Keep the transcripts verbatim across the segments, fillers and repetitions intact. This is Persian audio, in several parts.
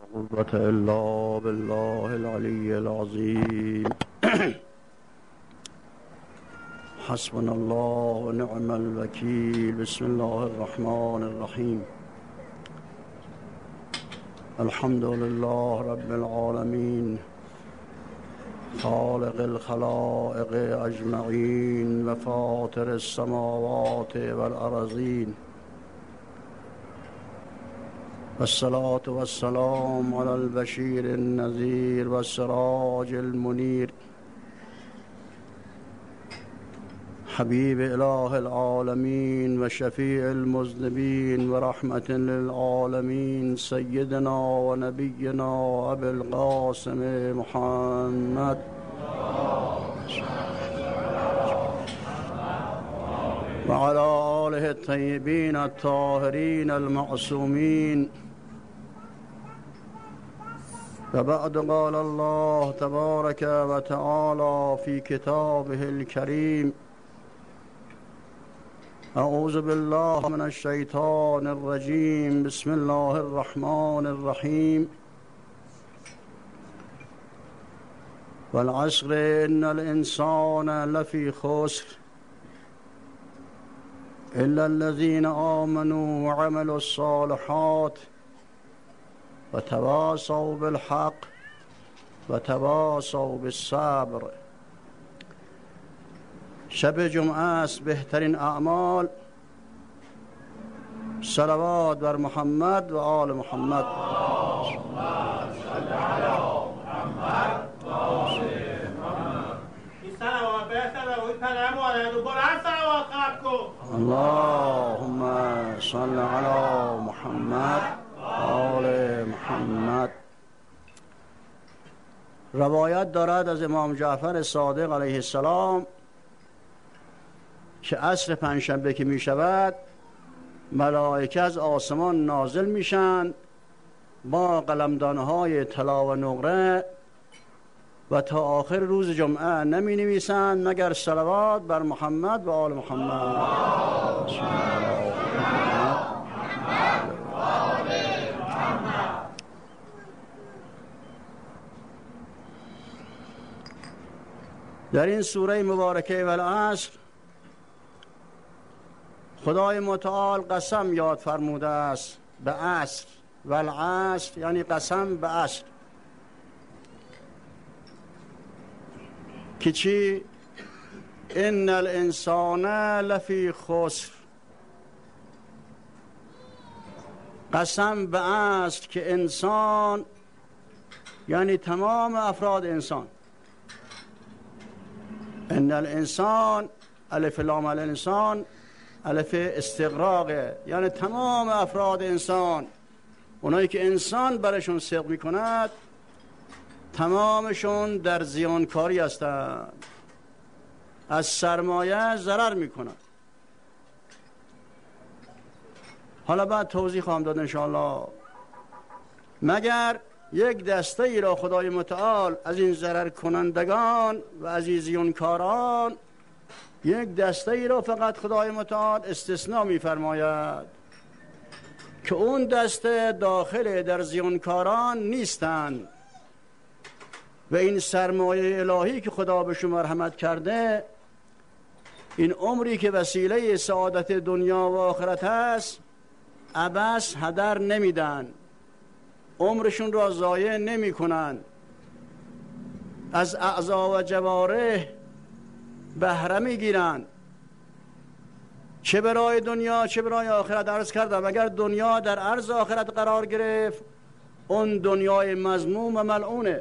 قوة إلا بالله العلي العظيم. حسبنا الله ونعم الوكيل. بسم الله الرحمن الرحيم. الحمد لله رب العالمين خالق الخلائق أجمعين وفاطر السماوات والأرضين، والصلاة والسلام على البشير النذير والسراج المنير، حبيب إله العالمين وشفيع المذنبين ورحمة للعالمين، سيدنا ونبينا أبي القاسم محمد وعلى آله الطيبين الطاهرين المعصومين. وبعد، قال الله تبارك وتعالى في كتابه الكريم: أعوذ بالله من الشيطان الرجيم، بسم الله الرحمن الرحيم. والعصر إن الإنسان لفي خسر إلا الذين آمنوا وعملوا الصالحات وتواصوا بالحق وتواصوا بالصبر. شب جمعه است، بهترین اعمال صلوات بر محمد و آل محمد. اللهم صل علی محمد و آل محمد. روایت دارد از امام جعفر صادق علیه السلام که عصر پنجشنبه که می شود ملائکه از آسمان نازل میشن با قلمدانهای طلا و نقره و تا آخر روز جمعه نمی نویسند مگر صلوات بر محمد و آل محمد. در این سوره مبارکه والعصر خدای متعال قسم یاد فرموده است به عصر. والعصر یعنی قسم به عصر که چی؟ ان الانسان لفی خسر. قسم به عصر که انسان یعنی تمام افراد انسان. ان الانسان، الف لام الانسان الف استغراقه، یعنی تمام افراد انسان، اونایی که انسان برشون صدق میکند تمامشون در زیانکاری هستند، از سرمایه ضرر میکنند. حالا بعد توضیح خواهم داد انشاءالله. مگر یک دسته ای را خدای متعال از این ضرر کنندگان و از این زیانکاران یک دسته ای را فقط خدای متعال استثناء می‌فرماید که اون دسته داخل در زیانکاران نیستند و این سرمایه الهی که خدا به شما مرحمت کرده، این عمری که وسیله سعادت دنیا و آخرت هست، عبث هدر نمیدن، عمرشون را ضایع نمی‌کنن، از اعضا و جوارح بهره میگیرن، چه برای دنیا چه برای آخرت. عرض کردم اگر دنیا در عرض آخرت قرار گرفت اون دنیای مذموم و ملعونه،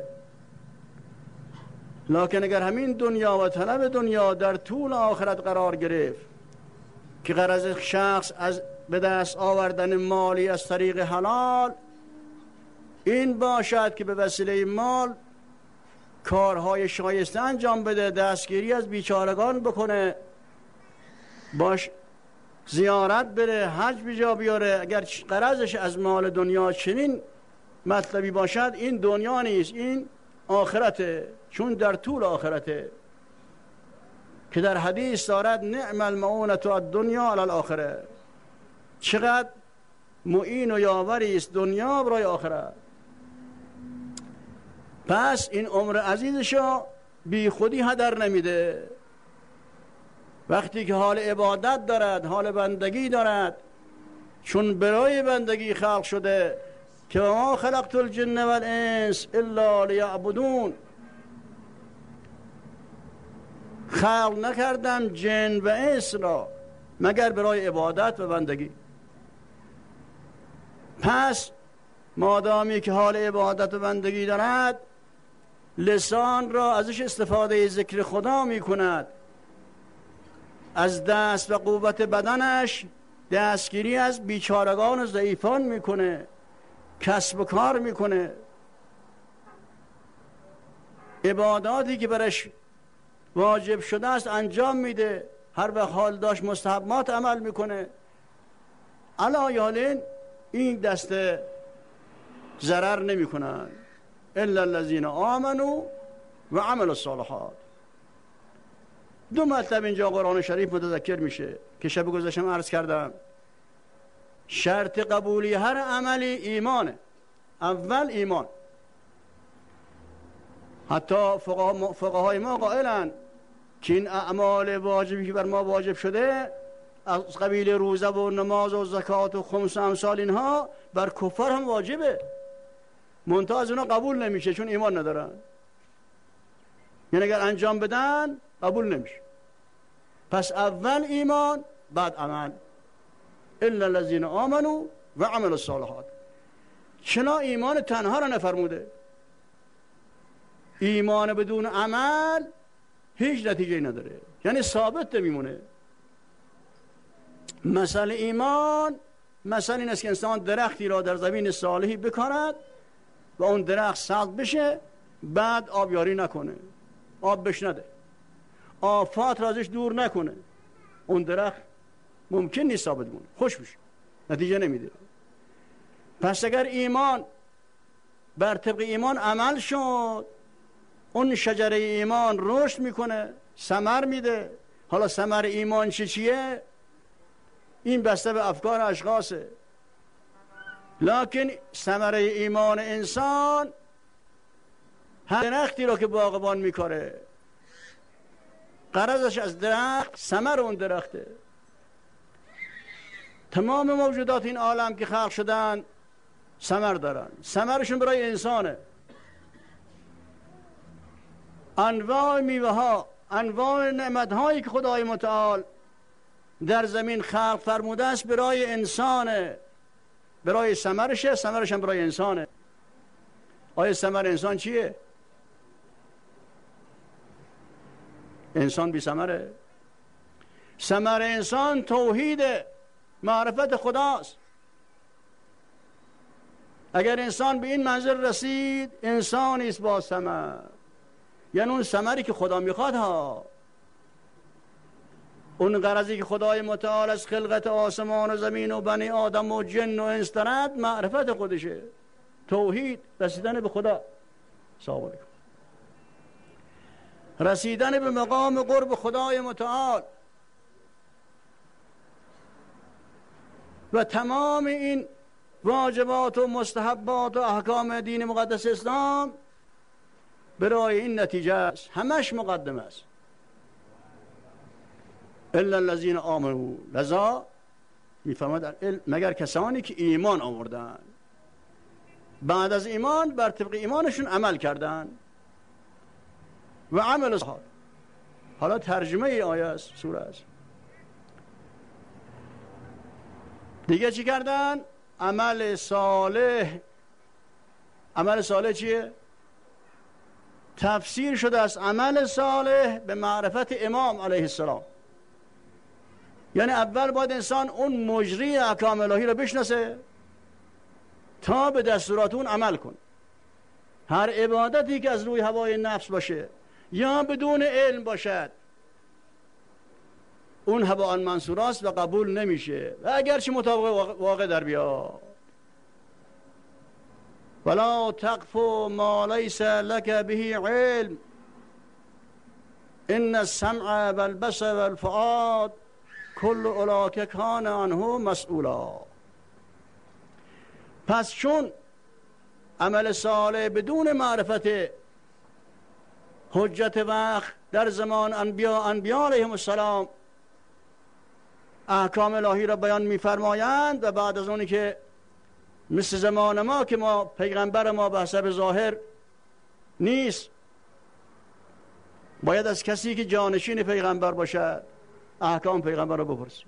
لکن اگر همین دنیا و طلب دنیا در طول آخرت قرار گرفت که غرض شخص از به دست آوردن مالی از طریق حلال این باشد که به وسیله مال کارهای شایسته انجام بده، دستگیری از بیچارگان بکنه، باش زیارت بره، حج بجا بیاره، اگر غرضش از مال دنیا چنین مطلبی باشد این دنیا نیست، این آخرته، چون در طول آخرته که در حدیث دارد نعم المعونة الدنیا علی الاخره. چقدر معین و یاوری است دنیا برای آخرت. پس این عمر عزیزشو بی خودی هدر نمیده. وقتی که حال عبادت دارد، حال بندگی دارد، چون برای بندگی خلق شده که ما خلقت الجن والانس الا لیعبدون، خلق نکردم جن و انس را مگر برای عبادت و بندگی. پس مادامی که حال عبادت و بندگی دارد، لسان را ازش استفاده ذکر خدا می کند، از دست و قوت بدنش دستگیری از بیچارگان و ضعیفان میکنه، کسب و کار میکنه، عباداتی که برش واجب شده است انجام میده، هر وقت حال داشت مستحبات عمل میکنه. علا یالین این دسته ضرر نمیکنن الا الذین آمنوا و عملوا الصالحات. دو مطلب اینجا قرآن شریف متذکر میشه که شب گذشتم عرض کردم. شرط قبولی هر عملی ایمانه. اول ایمان. حتی فقهای ما قائلن که این اعمال واجبی که بر ما واجب شده از قبیل روزه و نماز و زکات و خمس و امثال اینها بر کفار هم واجبه، منتها از اونا قبول نمیشه چون ایمان ندارن. یعنی اگر انجام بدن قبول نمیشه. پس اول ایمان بعد عمل. الا الذین آمنوا و عملوا الصالحات. چرا ایمان تنها را نفرموده؟ ایمان بدون عمل هیچ نتیجه نداره، یعنی ثابت نمیمونه. مثل ایمان مثل این است که انسان درختی را در زمین صالحی بکارد و اون درخت سبز بشه، بعد آبیاری نکنه، آب بش نده، آفات را ازش دور نکنه، اون درخت ممکن نیست ثابت مونه، خوش بشه، نتیجه نمیده. پس اگر ایمان بر طبق ایمان عمل شد، اون شجره ایمان رشد میکنه، ثمر میده. حالا ثمر ایمان چی چیه؟ این بسته به افکار اشخاصه، لکن ثمره ایمان انسان هر درختی را که باغبان میکاره غرضش از درخت ثمر اون درخته. تمام موجودات این عالم که خلق شدن ثمر دارن، ثمرشون برای انسانه. انواع میوه ها، انواع نعمت هایی که خدای متعال در زمین خلق فرموده است برای انسانه، برای ثمرشه، ثمرش هم برای انسانه. آیا ثمر انسان چیه؟ انسان بی ثمره؟ ثمر انسان توحید، معرفت خداست. اگر انسان به این منزل رسید، انسانی است با ثمر، یعنی اون ثمری که خدا میخواد ها، اون غرضی که خدای متعال از خلقت آسمان و زمین و بنی آدم و جن و انس دارد معرفت خودشه، توحید، رسیدن به خدا. سلام علیکم. رسیدن به مقام قرب خدای متعال و تمام این واجبات و مستحبات و احکام دین مقدس اسلام برای این نتیجه است، همش مقدم است. الا الذین آمنوا، لذا میفهمد مگر کسانی که ایمان آوردن، بعد از ایمان بر طبق ایمانشون عمل کردن و عمل الصالحات. حالا ترجمه ای آیه است، سوره است. دیگه چی کردن؟ عمل صالح. عمل صالح چیه؟ تفسیر شده است عمل صالح به معرفت امام علیه السلام. یعنی اول باید انسان اون مجری احکام الهی رو بشناسه تا به دستورات اون عمل کن. هر عبادتی که از روی هوای نفس باشه یا بدون علم باشد، اون هوا منصور است و قبول نمیشه، و اگرچه مطابق واقع در بیاد. ولا تقف ما لیس لك به علم ان السمع والبصر والفؤاد کل اولئک کان عنه مسئولا. پس چون عمل صالح بدون معرفت حجت وقت در زمان انبیا انبیا علیهم السلام احکام الهی را بیان می‌فرمایند و بعد از اونی که مثل زمان ما که ما پیغمبر ما به حسب ظاهر نیست، باید از کسی که جانشین پیغمبر باشد احکام پیغمبر را بپرسیم.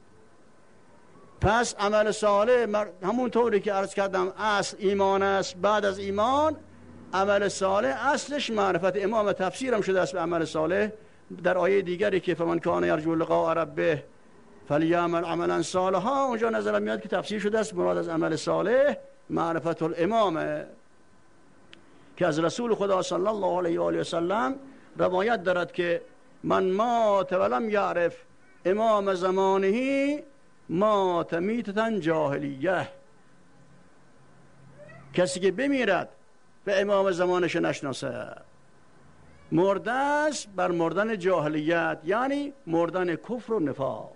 پس عمل صالح همون طوری که عرض کردم اصل ایمان است، بعد از ایمان عمل صالح اصلش معرفت. امام تفسیرم شده است به عمل صالح در آیه دیگری که فمن کان یرجو لقاء ربه فلیعمل عملا صالحا، اونجا نظر میاد که تفسیر شده است مراد از عمل صالح معرفت الامامه که از رسول خدا صلی الله علیه و آله و سلم روایت دارد که من مات ولم یعرف امام زمانه مات میتة جاهلیه، کسی که بمیرد به امام زمانش نشناسه مرده است بر مردن جاهلیت، یعنی مردن کفر و نفاق.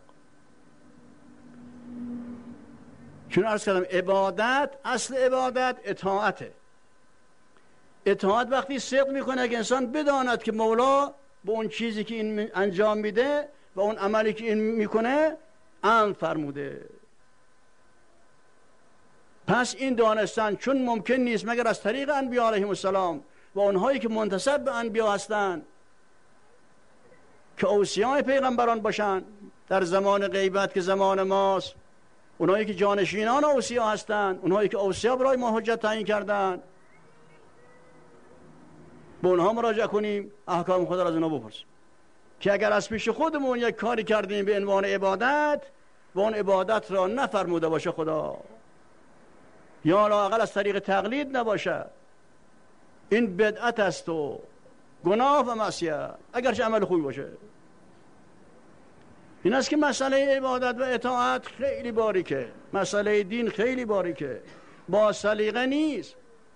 چون عرض کردم عبادت، اصل عبادت اطاعته. اطاعت وقتی صدق میکنه که انسان بداند که مولا به اون چیزی که این انجام میده و اون عملی که این میکنه امر فرموده. پس این دانستن چون ممکن نیست مگر از طریق انبیا علیهم السلام و اونهایی که منتسب به انبیا هستند که اوصیای پیغمبران باشند در زمان غیبت که زمان ماست، اونهایی که جانشینان اوصیا هستند، اونهایی که اوصیا برای ما حجت تعیین کردند، به اونها مراجعه کنیم، احکام خدا را از اونها بپرسیم که اگر از پیش خودمون یک کاری کردیم به عنوان عبادت و اون عبادت را نفرموده باشه خدا، یا لااقل از طریق تقلید نباشه، این بدعت است و گناه و معصیت، اگرچه عمل خوبی باشه. این است که مسئله عبادت و اطاعت خیلی باریکه، مسئله دین خیلی باریکه، با سلیقه نیست.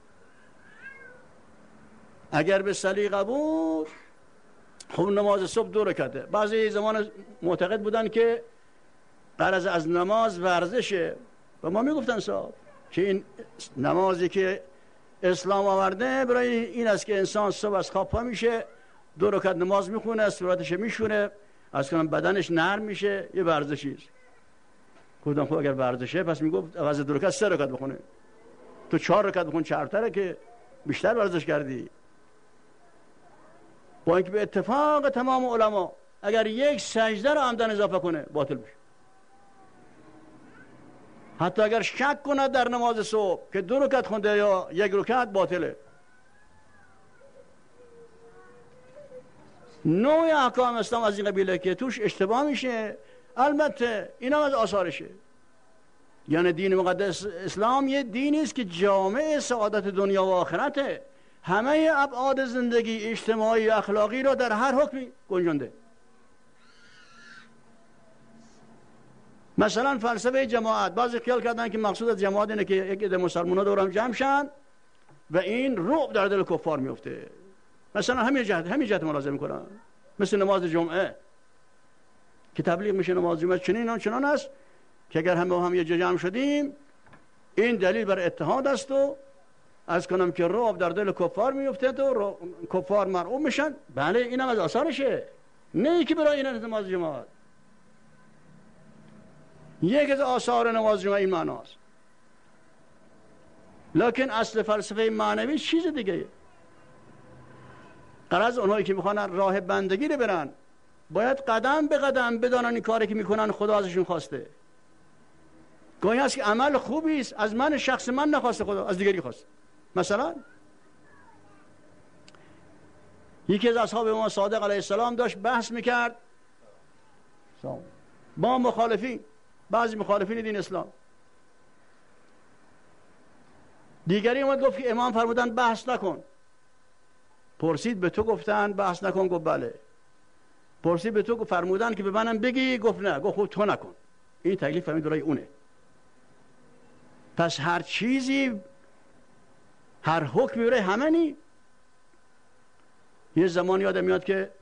اگر به سلیقه بود خب نماز صبح دو رکعته. بعضی زمان معتقد بودن که غرض از نماز ورزشه و ما میگفتن صاحب که این نمازی که اسلام آورده برای این است که انسان صبح از خواب پا میشه، دو رکعت نماز میخونه، صورتش میشونه، از کنم بدنش نرم میشه، یه ورزشی است. گفتم خب اگر ورزشه پس میگفت عوض دو رکعت سه رکعت بخونه، تو چهار رکعت بخون، چهارتره که بیشتر ورزش کردی. با اینکه به اتفاق تمام علما اگر یک سجده رو عمدن اضافه کنه باطل میشه. حتی اگر شک کنه در نماز صبح که دو رکعت خونده یا یک رکعت، باطله. نوع احکام اسلام از این قبیله که توش اشتباه میشه، البته این هم از آثارشه. یعنی دین مقدس اسلام یه دینی است که جامع سعادت دنیا و آخرته، همه ابعاد زندگی اجتماعی و اخلاقی را در هر حکمی گنجانده. مثلا فلسفه جماعت، بعضی خیال کردن که مقصود از جماعت اینه که یک عده مسلمان‌ها دور هم جمع شن و این رعب در دل کفار میفته. مثلا همین جهت همین جهت ملازم میکنن، مثل نماز جمعه که تبلیغ میشه نماز جمعه چنین چنان است که اگر همه هم یه جا جمع شدیم این دلیل بر اتحاد است و از کنم که رعب در دل کفار میفته تو کفار مرعوب میشن. بله اینم از آثارشه، نه که برای این نماز جماعت. یک از آثار نماز جمعه این معناست، لکن اصل فلسفه معنوی چیز دیگه. غرض اونهایی که میخوان راه بندگی رو برن باید قدم به قدم بدانن این کاری که میکنن خدا ازشون خواسته. گاهی هست که عمل خوبی است از من شخص من نخواسته، خدا از دیگری خواسته. مثلا یکی از اصحاب امام صادق علیه السلام داشت بحث میکرد با مخالفین، بعضی مخالفین دین اسلام. دیگری اومد گفت که امام فرمودن بحث نکن. پرسید به تو گفتن بحث نکن؟ گفت بله. پرسید به تو فرمودن که به منم بگی؟ گفت نه. گفت خب تو نکن. این تکلیف فهمید برای اونه. پس هر چیزی، هر حکمی برای همه نی. یه زمان یادم میاد که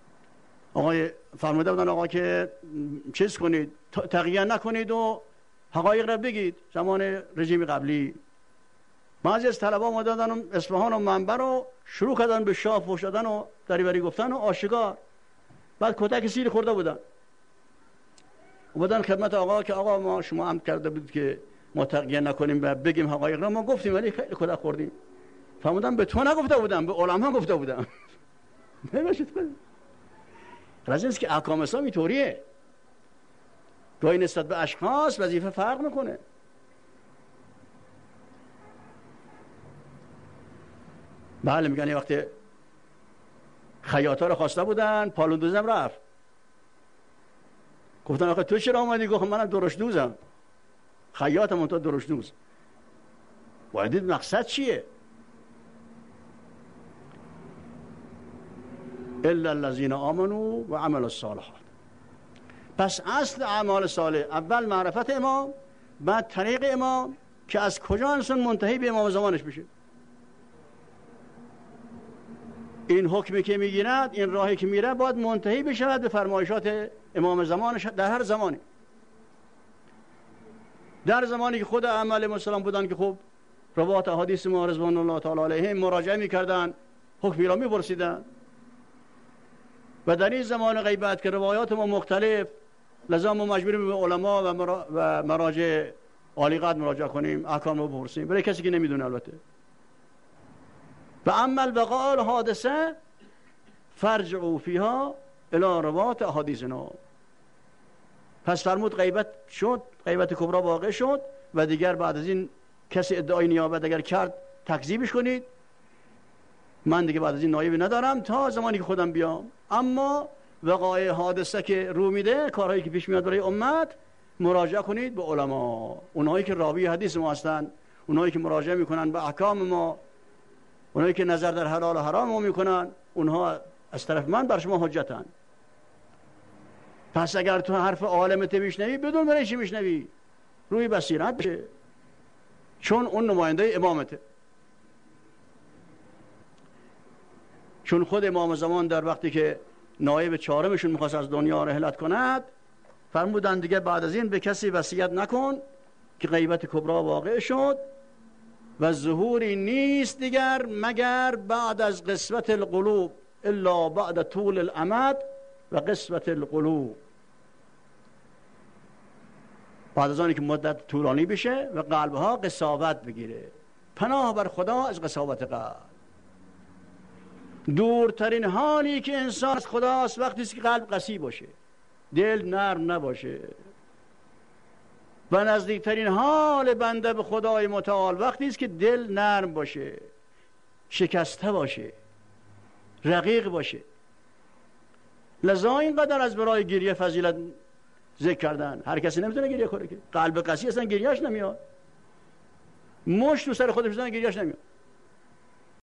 آقای فرموده بودن آقا که چیز کنید، تقیه نکنید و حقایق را بگید. زمان رژیم قبلی بعضی از طلبا اومدن اصفهان و منبر رو شروع کردن به شاه فحش دادن و دریوری گفتن و آشکار. بعد کتک سیر خورده بودن، اومدن خدمت آقا که آقا ما شما هم کرده بود که ما تقیه نکنیم و بگیم حقایق را. ما گفتیم ولی خیلی کتک خوردیم. فهمیدم به تو نگفته بودم، به علما گفته بودم. نمیشد کنیم. راز است که احکام اسلامی طوریه، گاهی نسبت به اشخاص وظیفه فرق میکنه. بله میگن یه وقتی خیاطا رو خواسته بودن، پالوندوزم رفت. گفتن آخه تو چرا آمدی؟ گفتم منم درشت دوزم، خیاطم اون تو درشت دوز. باید مقصد چیه؟ الا الذين آمنوا و عملوا الصالحات. پس اصل اعمال صالح اول معرفت امام، بعد طریق امام که از کجا انسان منتهی به امام زمانش بشه. این حکمی که میگیرد، این راهی که میره باید منتهی بشود به فرمایشات امام زمانش در هر زمانی. در زمانی که خود اعمال مسلمان بودن که خب روایات احادیث ما رضوان الله تعالی علیهم مراجعه میکردن، حکمی را میپرسیدن. و در این زمان غیبت که روایات ما مختلف، لذا ما مجبوریم به علما و, مرا... و مراجع عالی قدر مراجعه کنیم، احکام رو بپرسیم برای کسی که نمیدونه. البته و اما الوقاء الحادثه فرجعوا فیها الی روایات احادیثنا. پس فرمود غیبت شد، غیبت کبرا واقع شد و دیگر بعد از این کسی ادعای نیابت اگر کرد تکذیبش کنید. من دیگه بعد از این نایبی ندارم تا زمانی که خودم بیام. اما وقایع حادثه که رو میده، کارهایی که پیش میاد برای امت، مراجعه کنید به علما، اونایی که راوی حدیث ما هستن، اونایی که مراجعه میکنن به احکام ما، اونایی که نظر در حلال و حرام ما میکنن، اونها از طرف من بر شما حجتن. پس اگر تو حرف عالمت میشنوی بدون برای چی میشنوی؟ روی بصیرت بشه، چون اون نماینده امامته. چون خود امام زمان در وقتی که نایب چهارمشون میخواست از دنیا رحلت کند، فرمودن دیگه بعد از این به کسی وصیت نکن، که غیبت کبرا واقع شد و ظهوری نیست دیگر مگر بعد از قسوت القلوب، الا بعد طول الامد و قسوت القلوب. بعد از آنی که مدت طولانی بشه و قلبها قساوت بگیره. پناه بر خدا از قساوت قلب. دورترین حالی که انسان از خداست وقتی است که قلب قسی باشه، دل نرم نباشه. و نزدیکترین حال بنده به خدای متعال وقتی است که دل نرم باشه، شکسته باشه، رقیق باشه. لذا اینقدر از برای گریه فضیلت ذکر کردن. هر کسی نمیتونه گریه کنه که قلب قسی اصلا گریهش نمیاد. مشت تو سر خودش بزنه گریهش نمیاد.